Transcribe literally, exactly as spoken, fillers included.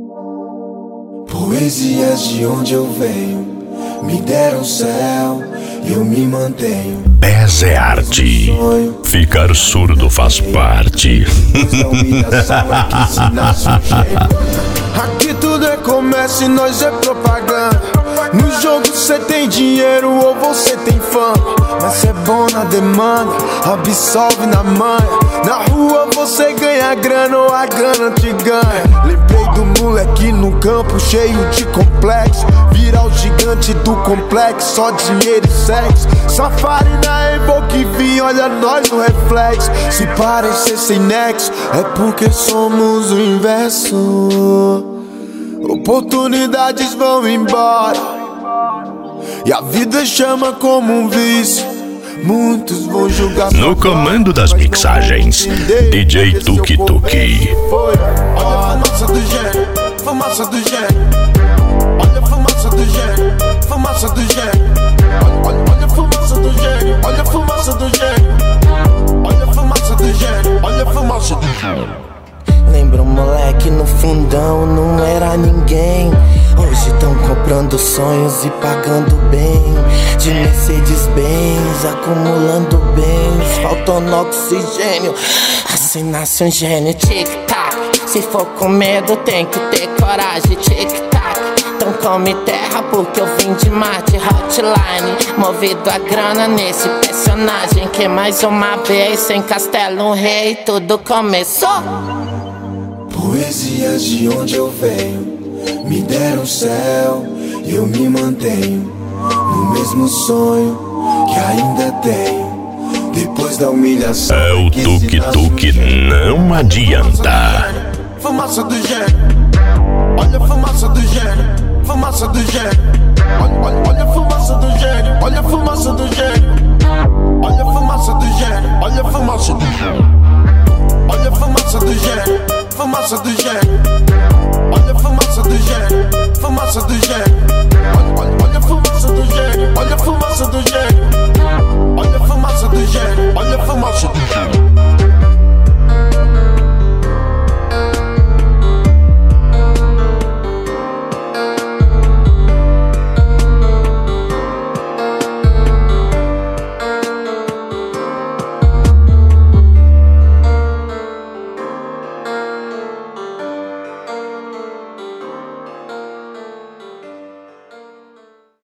Poesias de onde eu venho me deram céu e eu me mantenho. Pés é arte, ficar surdo faz parte. Aqui tudo é comércio e nós é propaganda. No jogo cê tem dinheiro ou você tem fama, mas cê é bom na demanda, absolve na manha. Na rua você ganha grana ou a grana te ganha. Lembrei do moleque no campo cheio de complexo, virar o gigante do complexo, só dinheiro e sexo. Safari na Evoque vim, olha nós no reflexo. Se parecer sem nexo, é porque somos o inverso. Oportunidades vão embora e a vida chama como um vício. Muitos vão julgar. No comando das mixagens, D J Tuki Tuki. Olha a fumaça do gênio, fumaça do gênio. Olha a fumaça do gênio, fumaça do gênio. Olha, olha a fumaça do gênio, olha a fumaça do gênio. Olha a fumaça do gênio, olha a fumaça do gênio. Lembra um moleque no fundão, não era ninguém. Hoje tão comprando sonhos e pagando bem. De Mercedes-Benz, acumulando bens, faltando oxigênio. Assim nasce um gênio. Tic-tac, se for com medo tem que ter coragem. Tic-tac, então come terra porque eu vim de Marte. Hotline, movido a grana nesse personagem. Que mais uma vez, sem castelo, um rei, tudo começou. Poesias de onde eu venho me deram céu e eu me mantenho no mesmo sonho que ainda tenho. Depois da humilhação é o Tuki Tuki, não adianta. Fumaça do gênio, olha a fumaça do gênio, fumaça do gênio. Olha, olha, olha a fumaça do gênio, olha a fumaça do gênio. Olha a fumaça do gênio, olha a fumaça do gênio. Olha a fumaça do gênio, fumaça do gênio. Olha a fumaça do gênio, fumaça do gênio. Olha, olha, olha a fumaça do gênio, olha a fumaça do gênio.